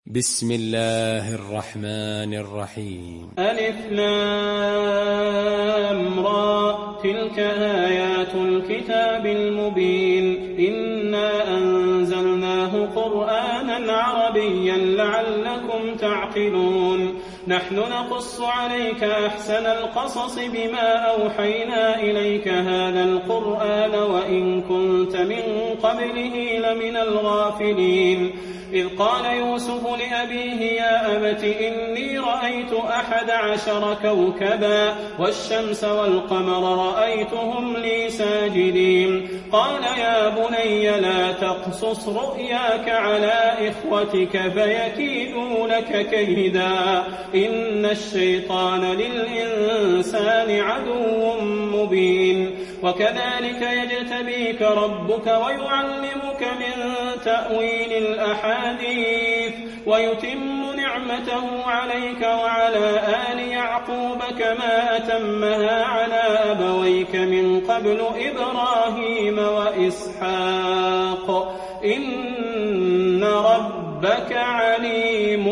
بسم الله الرحمن الرحيم. ألف لام را تلك آيات الكتاب المبين إنا أنزلناه قرآنا عربيا لعلكم تعقلون نحن نقص عليك أحسن القصص بما أوحينا إليك هذا القرآن وإن كنت من قبله لمن الغافلين إذ قال يوسف لأبيه يا أبت إني رأيت 11 كوكبا والشمس والقمر رأيتهم لي ساجدين قال يا بني لا تقصص رؤياك على إخوتك فيكيدوا لك كيدا إن الشيطان للإنسان عدو مبين وكذلك يجتبيك ربك ويعلمك من تأويل الأحاديث ويتم نعمته عليك وعلى آل يعقوب كما أتمها على أبويك من قبل إبراهيم وإسحاق إن ربك عليم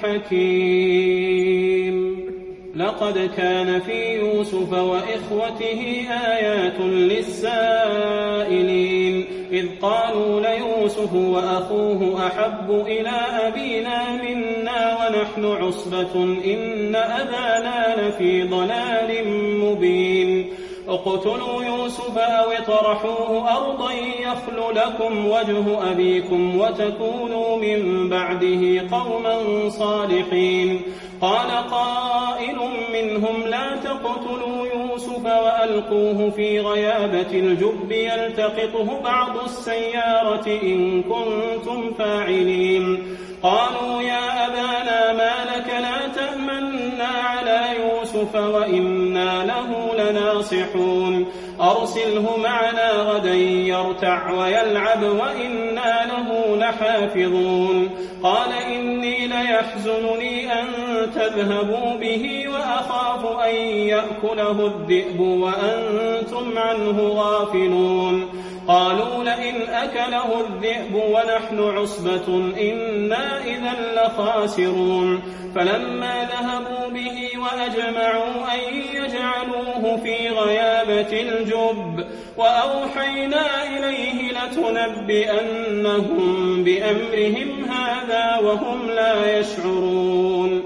حكيم لقد كان في يوسف وإخوته آيات للسائلين إذ قالوا ليوسف وأخوه أحب إلى أبينا منا ونحن عصبة إن أبانا لفي ضلال مبين اقتلوا يوسف أو اطرحوه أرضا يخل لكم وجه أبيكم وتكونوا من بعده قوما صالحين قال قائل منهم لا تقتلوا يوسف وألقوه في غيابة الجب يلتقطه بعض السيارة إن كنتم فاعلين قالوا يا أبانا ما لك لا تأمنا على يوسف وإنا له لناصحون أرسله معنا غدا يرتع ويلعب وإنا له لحافظون قال إني ليحزنني أن تذهبوا به وأخاف أن يأكله الذئب وأنتم عنه غافلون قالوا لئن أكله الذئب ونحن عصبة إنا إذا لخاسرون فلما ذهبوا به وأجمعوا أن يجعلوه في غيابة الجب وأوحينا إليه لتنبئنهم بأمرهم هذا وهم لا يشعرون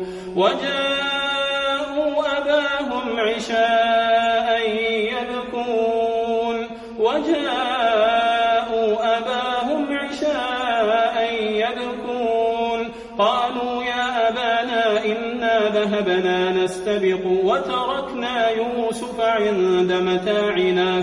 وجاءوا أباهم عشاء يبكون قالوا يا أبانا إنا ذهبنا نستبق وتركنا يوسف عند متاعنا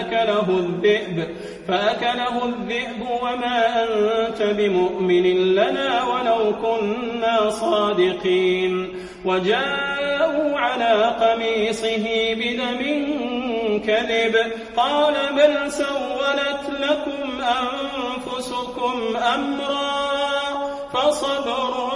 فأكله الذئب وما أنت بمؤمن لنا ولو كنا صادقين وجاءوا على قميصه بدم كذب قال بل سولت لكم أنفسكم أمرا فصبر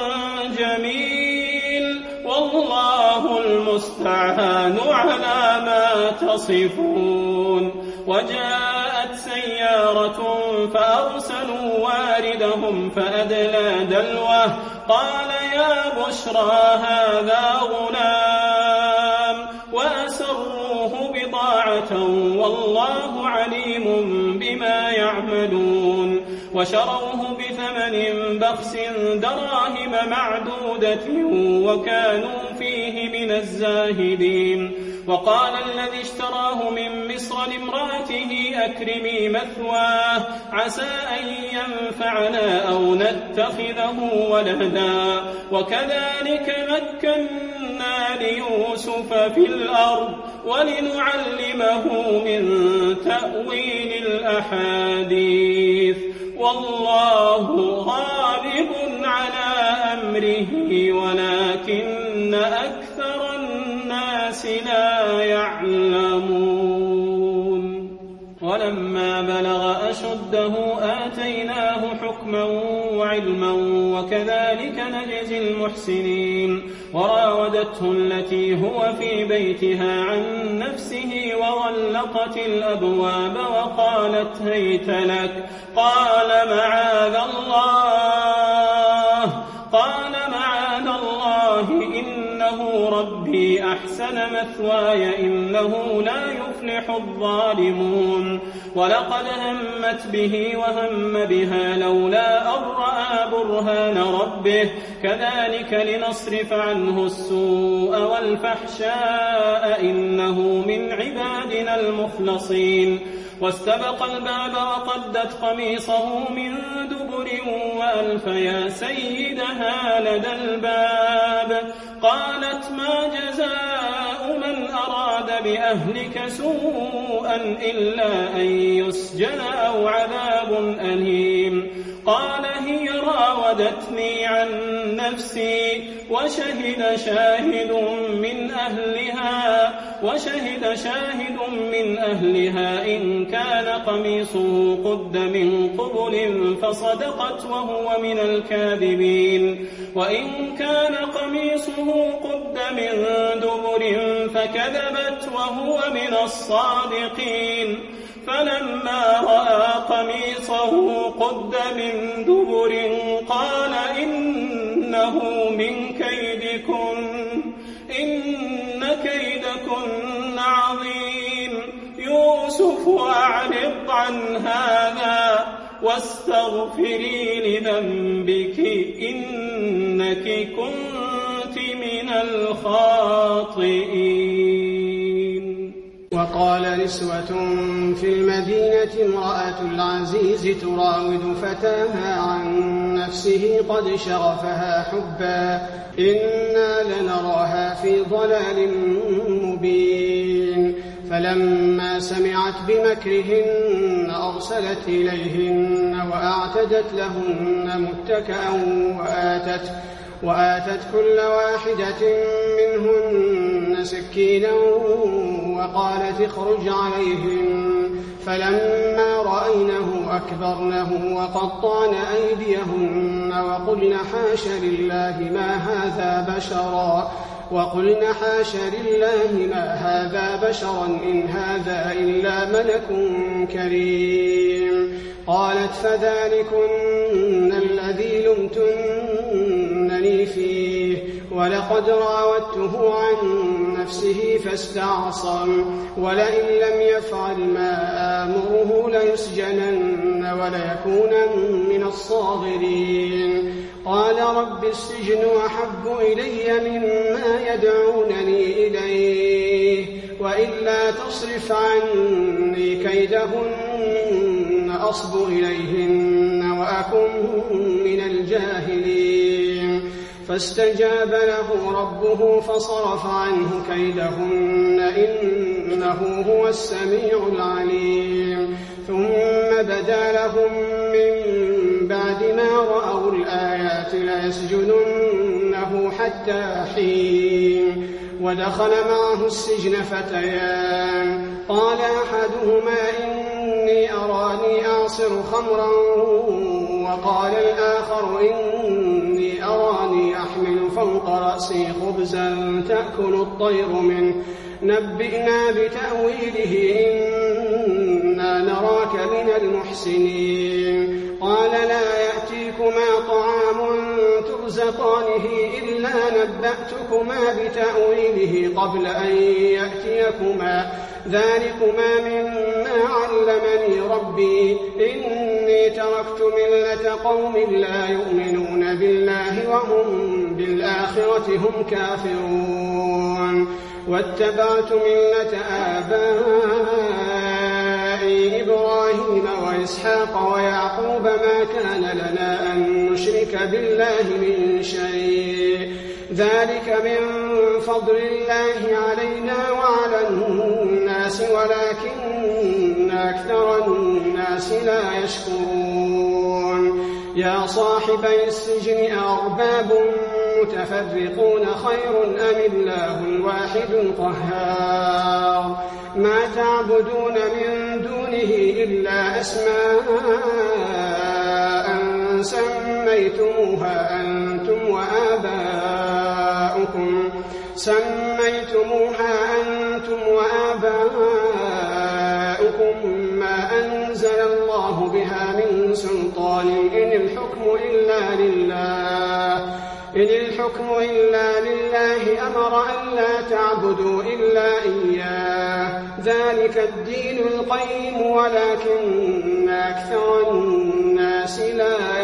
جميل والله المستعان على ما تصفون وجاءت سيارة فأرسلوا واردهم فأدلى دلوه قال يا بشرى هذا غلام وأسروه بضاعة والله عليم بما يعملون وشروه بثمن بخس دراهم معدودة وكانوا فيه من الزاهدين وقال الذي اشتراه من مصر لامرأته أكرمي مثواه عسى أن ينفعنا أو نتخذه ولدا وكذلك مكنا ليوسف في الأرض ولنعلمه من تأويل الأحاديث والله غالب على أمره ولكن أكثر الناس لا يعلمون ولما بلغ أشده آتيناه حكما وعلما وكذلك نجزي المحسنين وراودته التي هو في بيتها عن نفسه وغلقت الأبواب وقالت هيت لك قال معاذ الله قال معاذ الله إنه ربي أحسن مثواي إنه لا يفلح الظالمون ولقد همت به وهم بها لولا أن رأى برهان ربه كذلك لنصرف عنه السوء والفحشاء إنه من عبادنا المخلصين واستبق الباب وقدت قميصه من دبر وألف يا سيدها لدى الباب قالت ما جزاء من أراد بأهلك سوءا إلا أن يسجن أو عذاب أليم قال هي راودتني عن نفسي وشهد شاهد من أهلها إن كان قميصه قد من قبل فصدقت وهو من الكاذبين وإن كان قميصه قد من دبر فكذبت وهو من الصادقين فلما رأى قميصه قد من دبر قال إنه من كيدكن إن كيدكن عظيم يوسف أعرض عن هذا واستغفري لذنبك إنك كنت من الخاطئين. وقال نسوة في المدينة امرأة العزيز تراود فتاها عن نفسه قد شغفها حبا إنا لنراها في ضلال مبين فلما سمعت بمكرهن أرسلت إليهن وأعتدت لهن متكئا وآتت كل واحدة منهن سكينا وقالت اخرج عليهن فلما رأينه أكبرنه وقطعن أيديهن وقلن حاش لله ما هذا بشرا إن هذا إلا ملك كريم قالت فذلكن الذي لمتنني فيه ولقد راودته عن نفسه فاستعصم ولئن لم يفعل ما آمره ليسجنن وليكونن من الصاغرين قال رب السجن أحب إلي مما يدعونني إليه وإلا تصرف عني كيدهن أصب إليهن وأكن من الجاهلين فاستجاب له ربه فصرف عنه كيدهن إنه هو السميع العليم ثم بدا لهم من بعد ما رأوا الآيات ليسجننه حتى حين ودخل معه السجن فتيان قال أحدهما إني أراني أعصر خمرا وقال الآخر إني أراني أحمل فوق رأسي خبزا تأكل الطير منه نبئنا بتأويله إنا نراك من المحسنين قال لا يأتيكما طعام ترزقانه إلا نبأتكما بتأويله قبل أن يأتيكما ذلكما مما علمني ربي إني تركت ملة قوم لا يؤمنون بالله وهم بالآخرة هم كافرون واتبعت ملة آبائي إبراهيم وإسحاق ويعقوب ما كان لنا أن نشرك بالله من شيء ذلك من فضل الله علينا وعلى الناس ولكن أكثر الناس لا يشكرون يا صاحبي السجن أأرباب متفرقون خير أم الله الواحد القهار ما تعبدون من دونه إلا أسماء سميتموها أنتم وآباؤكم ما أنزل الله بها من سلطان إن الحكم إلا لله إن الحكم إلا لله أمر أن لا تعبدوا إلا إياه ذلك الدين القيم ولكن أكثر الناس لا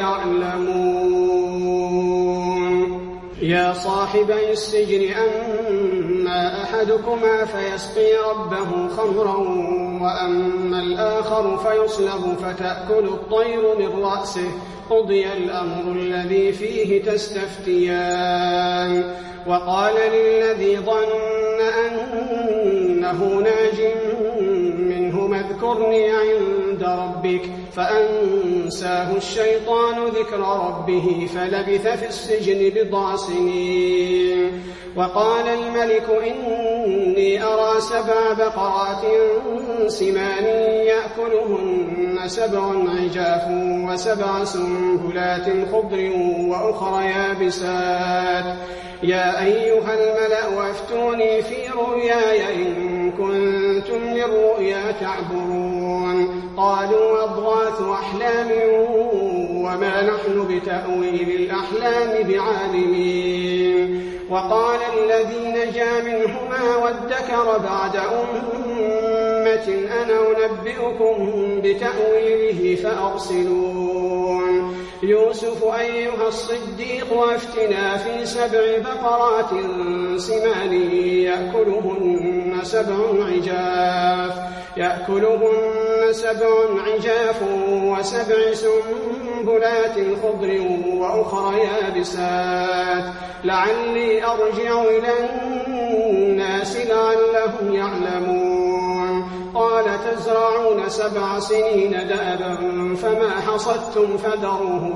يعلمون يا صاحبي السجن أما أحدكما فيسقي ربه خمرا وأما الآخر فيصلب فتأكل الطير من رأسه قضي الأمر الذي فيه تستفتيان وقال للذي ظن أنه ناج منه اذكرني عند ربك فأنساه الشيطان ذكر ربه فلبث في السجن بضع سنين وقال الملك إني أرى 7 بقرات سمان يأكلهن 7 عجاف و7 سنبلات خضر وأخرى يابسات يا أيها الملأ أفتوني في رؤياي إن كنتم للرؤيا تعبرون قالوا أضغاث أحلام وما نحن بتأويل الأحلام بعالمين وقال الذي نجا منهما وادكر بعد أمة أنا أنبئكم بتأويله فأرسلون يوسف أيها الصديق أفتنا في 7 بقرات سمان يأكلهن 7 عجاف و7 سنبلات خضر وأخرى يابسات لعلي أرجع إلى الناس لعلهم يعلمون قال تزرعون 7 سنين دأبا فما حصدتم فذروه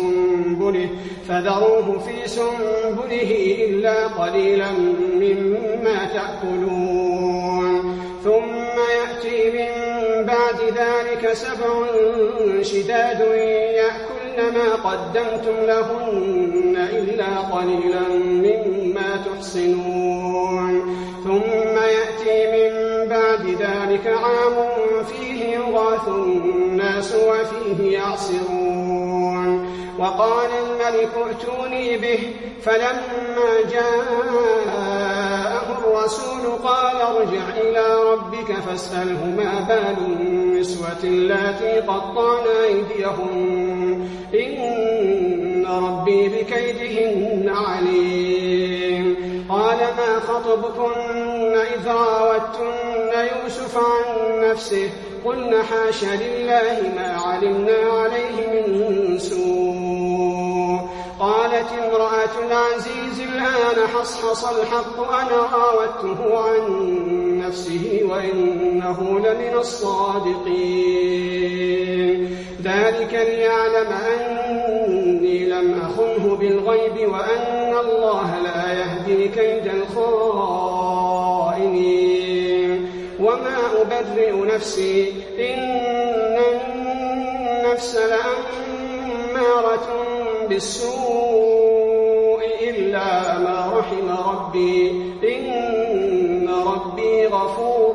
في سنبله إلا قليلا مما تأكلون ثم يأتي من بعد ذلك 7 شداد يأكلن ما قدمتم لهن إلا قليلا مما تحصنون ثم يأتي من بعد ذلك عام فيه يغاث الناس وفيه يعصرون وقال الملك ائتوني به فلما جاءه الرسول قال ارجع إلى ربك فاسأله ما بال النسوة اللاتي قطعن أيديهن إن ربي بكيدهن عليم قال ما خطبكن إذ راوتن يوسف عن نفسه قلنا حاش لله ما علمنا عليه من سوء قالت امرأة العزيز الآن حصحص الحق أنا راودته عن نفسه وإنه لمن الصادقين ذلك ليعلم أني لم أخنه بالغيب وأن الله لا يهدي كيد الخائنين وما أبرئ نفسي إن النفس لأمارة بالسوء إلا ما رحم ربي إن ربي غفور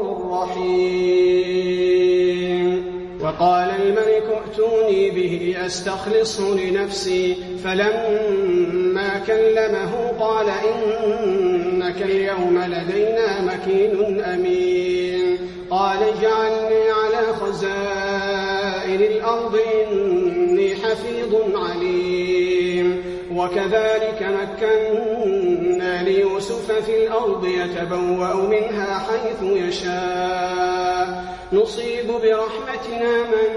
رحيم وقال الملك ائتوني به أستخلصه لنفسي فلما كلمه قال إنك اليوم لدينا مكين أمين قال اجعلني على خزائن الأرض إني حفيظ عليم وكذلك مكنا ليوسف في الأرض يتبوأ منها حيث يشاء نصيب برحمتنا من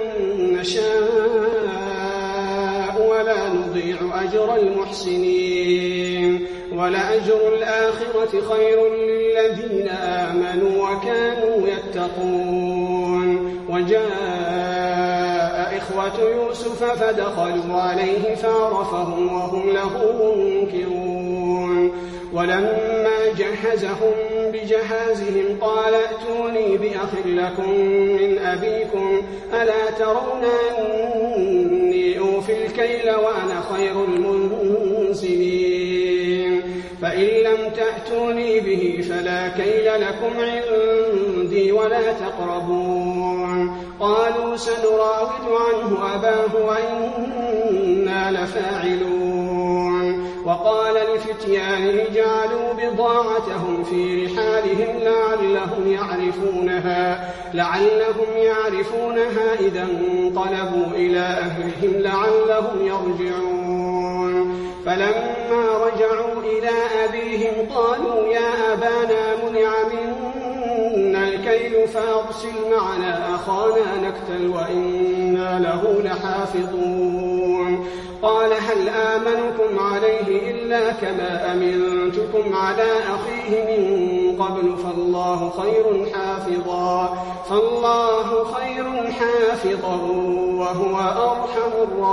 نشاء ولا نضيع أجر المحسنين ولأجر الآخرة خير للذين آمنوا وكانوا يتقون وجاء إخوة يوسف فدخلوا عليه فعرفهم وهم له منكرون ولما جهزهم بجهازهم قال ائتوني بأخ لكم من أبيكم ألا ترون أني أوفي الكيل وأنا خير المنزلين فإن لم تأتوني به فلا كيل لكم عندي ولا تقربون قالوا سنراود عنه أباه وإنا لفاعلون وقال لفتيانه جعلوا بضاعتهم في رحالهم لعلهم يعرفونها إذا انقلبوا إلى أهلهم لعلهم يرجعون. فلما رجعوا إلى أبيهم قالوا يا أبانا منع منا الكيل فأرسل معنا أخانا نكتل وإنا له لحافظون. قال هل آمنكم عليه إلا كما أمنتكم على أخيه من قبل فالله خير حافظا وهو أرحم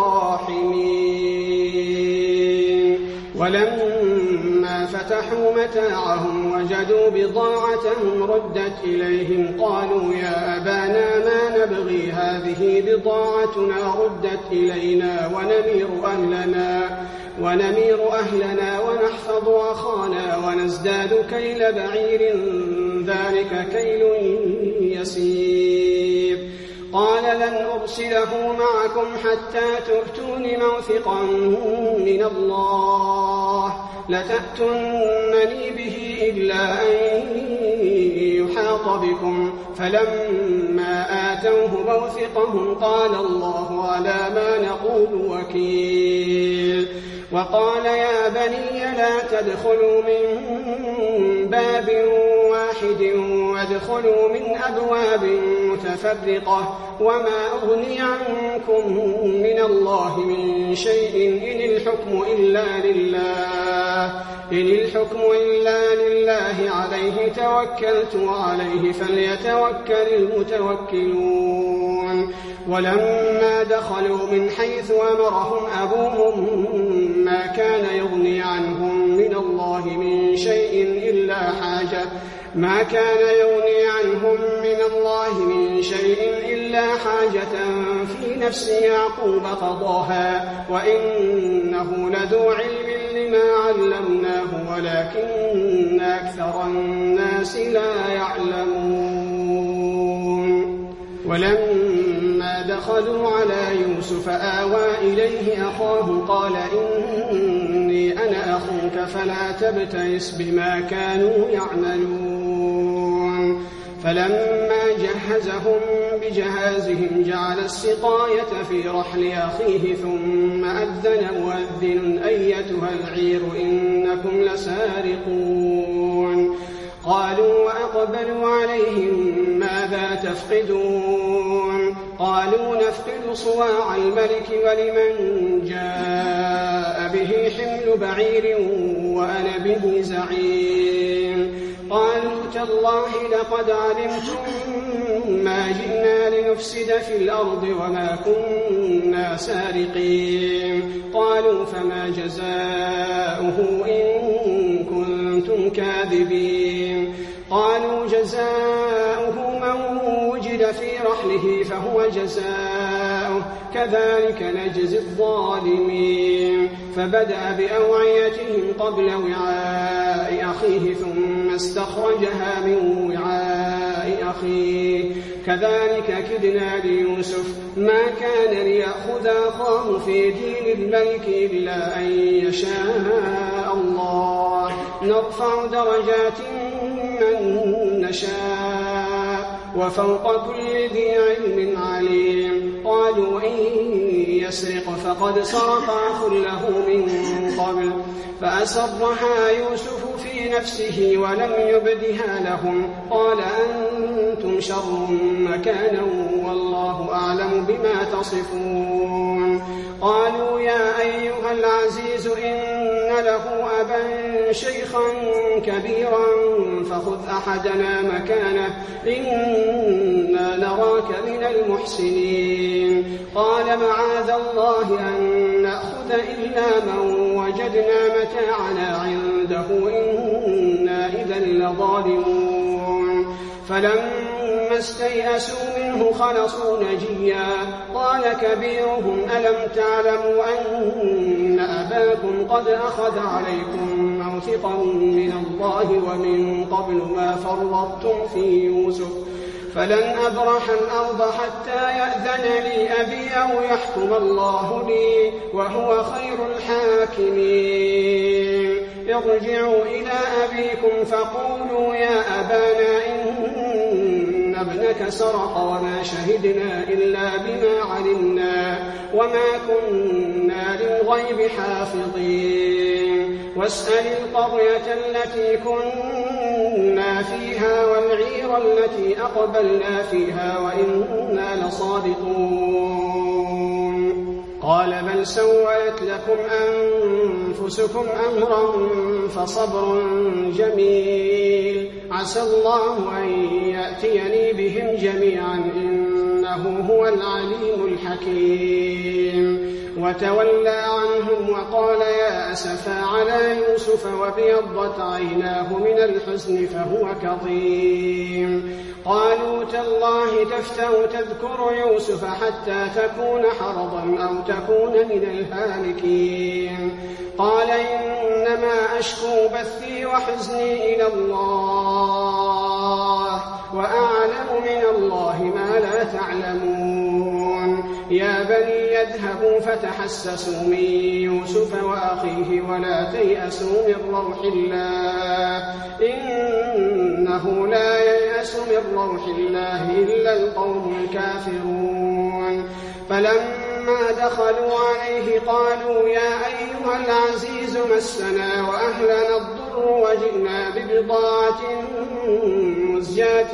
الراحمين. ولما فتحوا متاعهم وجدوا بضاعتهم ردت إليهم قالوا يا أبانا ما نبغي هذه بضاعتنا ردت إلينا ونمير أهلنا ونحفظ أخانا ونزداد كيل بعير ذلك كيل يسير. قال لن أرسله معكم حتى تؤتون موثقا من الله لتأتونني به إلا أن يحاط بكم. فلما آتوه موثقهم قال الله على ما نقول وكيل. وقال يا بني لا تدخلوا من باب واحد وادخلوا من أبواب متفرقة وما أغني عنكم من الله من شيء إن الحكم إلا لله عليه توكلت وعليه فليتوكل المتوكلون. ولما دخلوا من حيث أمرهم أبوهم ما كان يغني عنهم من الله من شيء إلا حاجة في نفس يعقوب قضاها وإنه لذو علم لما علمناه ولكن أكثر الناس لا يعلمون. ولما دخلوا على يوسف آوى إليه أخاه قال إني أنا أخوك فلا تبتئس بما كانوا يعملون. فلما جهزهم بجهازهم جعل السقاية في رحل أخيه ثم أذن مؤذن أيتها العير إنكم لسارقون. قالوا وأقبلوا عليهم ماذا تفقدون؟ قالوا نفقد صواع الملك ولمن جاء به حمل بعير وأنا به زعيم. قالوا تالله لقد علمتم ما جئنا لنفسد في الأرض وما كنا سارقين. قالوا فما جزاؤه إن كنتم كاذبين؟ قالوا جزاؤه من وجد في رحله فهو جزاؤه كذلك نجزي الظالمين. فبدأ بأوعيتهم قبل وعاء أخيه ثم استخرجها من وعاء أخيه كذلك كدنا ليوسف ما كان ليأخذ أخاه في دين الملك إلا أن يشاء الله نرفع درجات من نشاء وفوق كل ذي علم عليم. قالوا إن يسرق فقد سرق أخ له من قبل فأسرها يوسف في نفسه ولم يبدها لهم. قال أنتم شر مكانا والله أعلم بما تصفون. قالوا يا أيها العزيز إن له أبا شيخا كبيرا فخذ أحدنا مكانه إنا نراك من المحسنين. قال معاذ الله أن نأخذ إلا من وجدنا متاعنا عنده إنا إذا لظالمون. فلما استيئسوا منه خلصوا نجيا. قال كبيرهم ألم تعلموا أن أباكم قد أخذ عليكم موثقا من الله ومن قبل ما فرطتم في يوسف فلن أبرح الأرض حتى يأذن لي أبي أو يحكم الله لي وهو خير الحاكمين. ارجعوا إلى أبيكم فقولوا يا أبانا إن ابنك سرق وما شهدنا إلا بما علمنا وما كنا للغيب حافظين. واسأل القرية التي كنا فيها والعير التي أقبلنا فيها وإنا لصادقون. قال بل سولت لكم أنفسكم أمرا فصبر جميل عسى الله أن يأتيني بهم جميعا إنه هو العليم الحكيم. وتولى عنهم وقال يا أسفا على يوسف وابيضت عيناه من الحزن فهو كظيم. قالوا تالله تفتأ تذكر يوسف حتى تكون حرضا أو تكون من الهالكين. قال إنما أشكو بثي وحزني إلى الله وأعلم من الله ما لا تعلمون. يا بني يذهبوا فتحسسوا من يوسف وأخيه ولا تيأسوا من روح الله إنه لا ييأس من روح الله إلا القوم الكافرون. فلما دخلوا عليه قالوا يا أيها العزيز مسنا وأهلنا الضر وجئنا ببضاعة مزجاة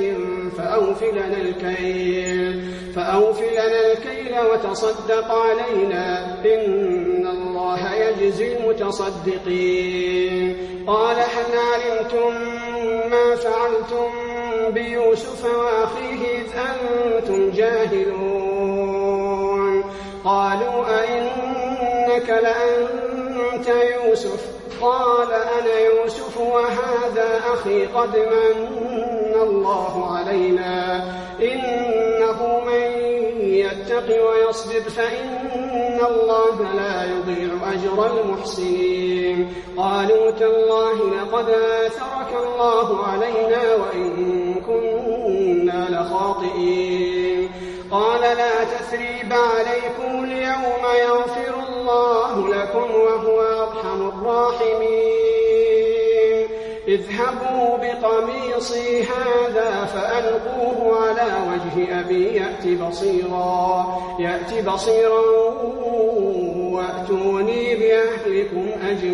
فأوف لنا الكيل وتصدق علينا إن الله يجزي المتصدقين. قال هل علمتم ما فعلتم بيوسف وأخيه إذ أنتم جاهلون؟ قالوا أئنك لأنت يوسف؟ قال أنا يوسف وهذا أخي قد من الله علينا إنه من يتق ويصبر فإن الله لا يضيع أجر المحسنين. قالوا تالله لقد آثرك الله علينا وإن كنا لخاطئين. قال لا تثريب عليكم اليوم يغفر الله لكم وهو أرحم الراحمين. اذهبوا بقميصي هذا فألقوه على وجه أبي يأت بصيرا وأتوني بأهلكم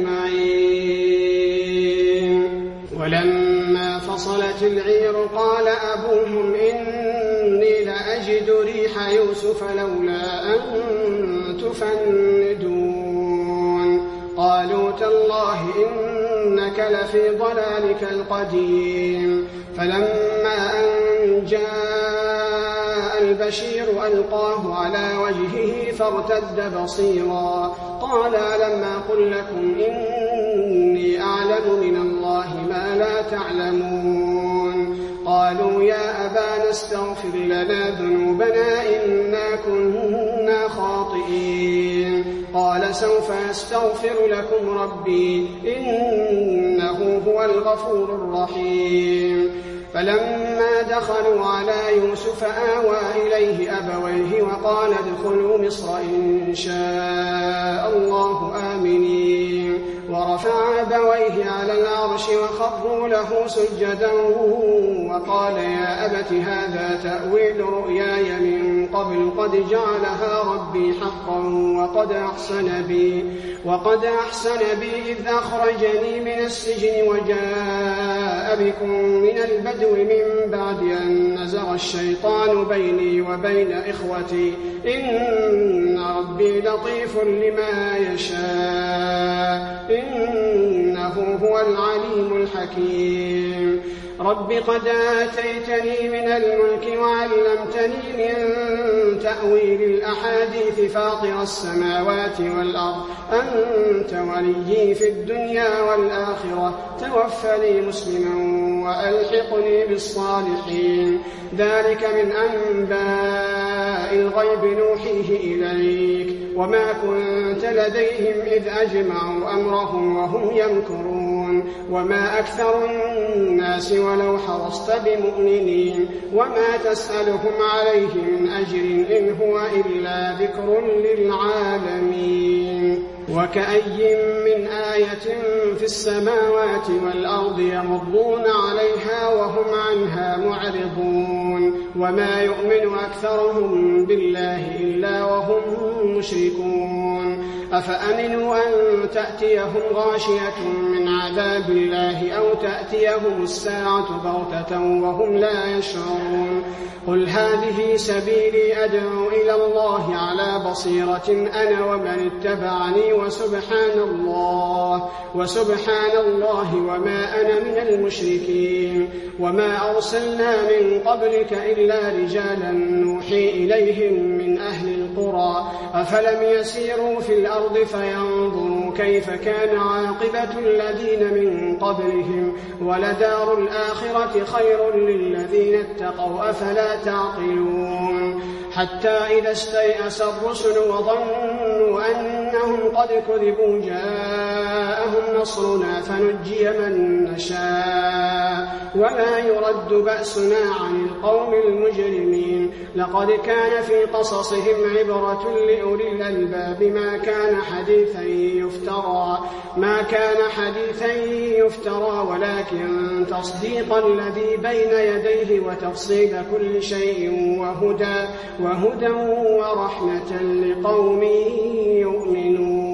أجمعين. ولما فصلت العير قال أبوهم إني لأجد ريح يوسف لولا أن تفندون. قالوا تالله إنك لفي ضلالك القديم. فلما أن جاء البشير ألقاه على وجهه فارتد بصيرا قال ألم أقل لكم إني أعلم من الله ما لا تعلمون. قالوا يا أبانا استغفر لنا ذنوبنا إنا كنا خاطئين. قال سوف يستغفر لكم ربي إنه هو الغفور الرحيم. فلما دخلوا على يوسف آوى إليه أبويه وقال ادخلوا مصر إن شاء الله آمنين. ورفع أبويه على العرش وخروا له سجدا وقال يا أبت هذا تأويل رؤياي من قبل قد جعلها ربي حقا وقد أحسن بي إذ أخرجني من السجن وجاء بكم من البدو من بعد أن نزغ الشيطان بيني وبين إخوتي إن ربي لطيف لما يشاء إنه هو العليم الحكيم. رب قد آتيتني من الملك وعلمتني من تأويل الأحاديث فاطر السماوات والأرض أنت وليي في الدنيا والآخرة توفني مسلما وألحقني بالصالحين. ذلك من أنباء الغيب نوحيه إليك وما كنت لديهم إذ أجمعوا أمرهم وهم يمكرون وما أكثر الناس ولو حرصت بمؤمنين وما تسألهم عليه من أجر إن هو إلا ذكر للعالمين وكأي من آية في السماوات والأرض يمضون عليها وهم عنها معرضون وما يؤمن أكثرهم بالله إلا وهم مشركون أفأمنوا أن تأتيهم غاشية من عذاب الله أو تأتيهم الساعة بغتة وهم لا يشعرون قل هذه سبيلي أدعو إلى الله على بصيرة أنا ومن اتبعني وسبحان الله وما أنا من المشركين وما أرسلنا من قبلك إلا رجالا نوحي إليهم من أهل القرى أفلم يسيروا في الأرض فينظروا كيف كان عاقبة الذين من قبلهم ولدار الآخرة خير للذين اتقوا أفلا تعقلون حتى إذا استيأس الرسل وظنوا أنهم قد كذبوا جاءهم نصرنا فنجي من نشاء ولا يرد بأسنا عن القوم المجرمين لقد كان في قصصهم عبرة لأولي الألباب ما كان حديثا يفترى ولكن تصديق الذي بين يديه وتفصيل كل شيء وهدى ورحمة لقوم يؤمنون